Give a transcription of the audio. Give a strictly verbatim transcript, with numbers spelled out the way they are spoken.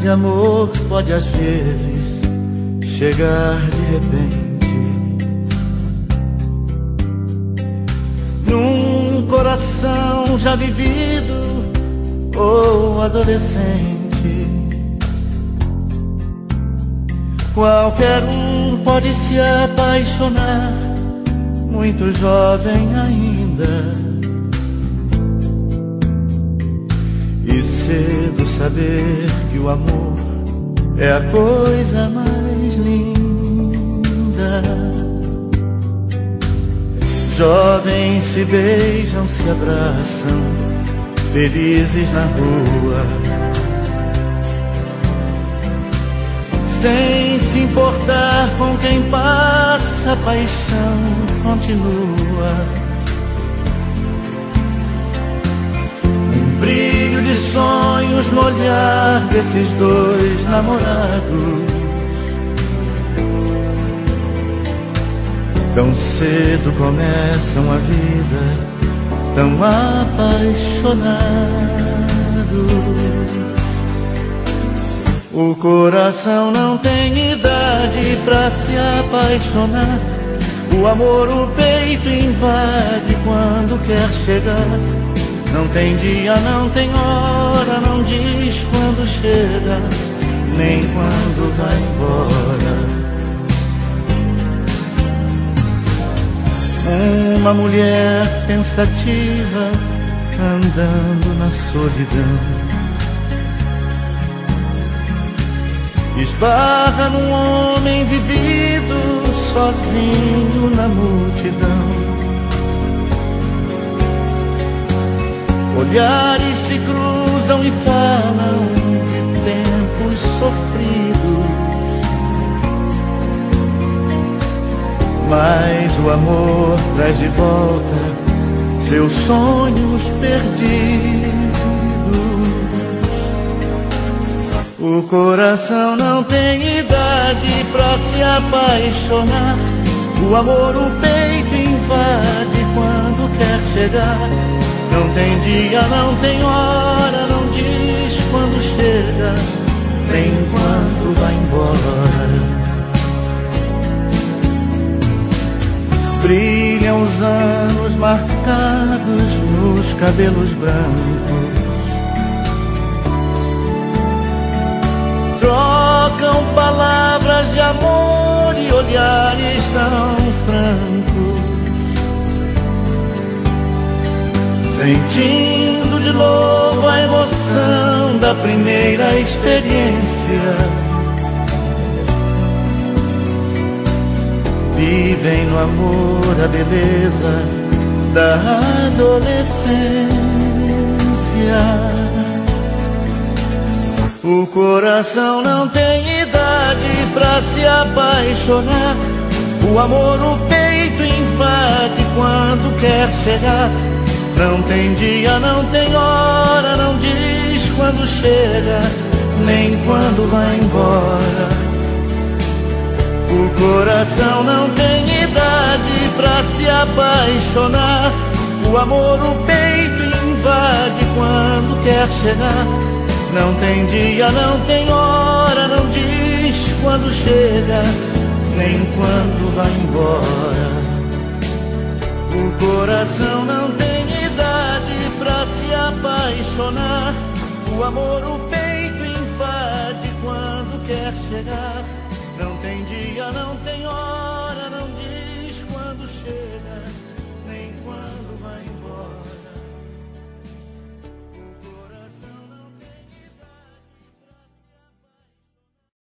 amor pode às vezes chegar de repente num coração já vivido ou adolescente. Qualquer um pode se apaixonar, muito jovem ainda, e cedo saber que o amor é a coisa mais linda. Jovens se beijam, se abraçam, felizes na rua, sem se importar com quem passa, a paixão continua. Um brilho de sonhos no olhar desses dois namorados. Tão cedo começam a vida, tão apaixonados. O coração não tem idade pra se apaixonar. O amor o peito invade quando quer chegar. Não tem dia, não tem hora, não diz quando chega, nem quando vai embora. Uma mulher pensativa andando na solidão, esbarra num homem vivido sozinho na multidão. Olhares se cruzam e falam de tempos sofridos, mas o amor traz de volta seus sonhos perdidos. O coração não tem idade pra se apaixonar. O amor o peito invade quando quer chegar. Não tem dia, não tem hora, não diz quando chega, nem quando vai embora. Brilham os anos marcados nos cabelos brancos, trocam palavras de amor e olhares tão francos, sentindo de novo a emoção da primeira experiência. Vivem no amor a beleza da adolescência. O coração não tem idade pra se apaixonar. O amor o peito invade quando quer chegar. Não tem dia, não tem hora, não diz quando chega, nem quando vai embora. O coração não tem idade pra se apaixonar. O amor o peito invade quando quer chegar. Não tem dia, não tem hora, não diz quando chega, nem quando vai embora. O coração não tem idade pra se apaixonar. O amor o peito invade quando quer chegar. Não tem dia, não tem hora, não diz quando chega.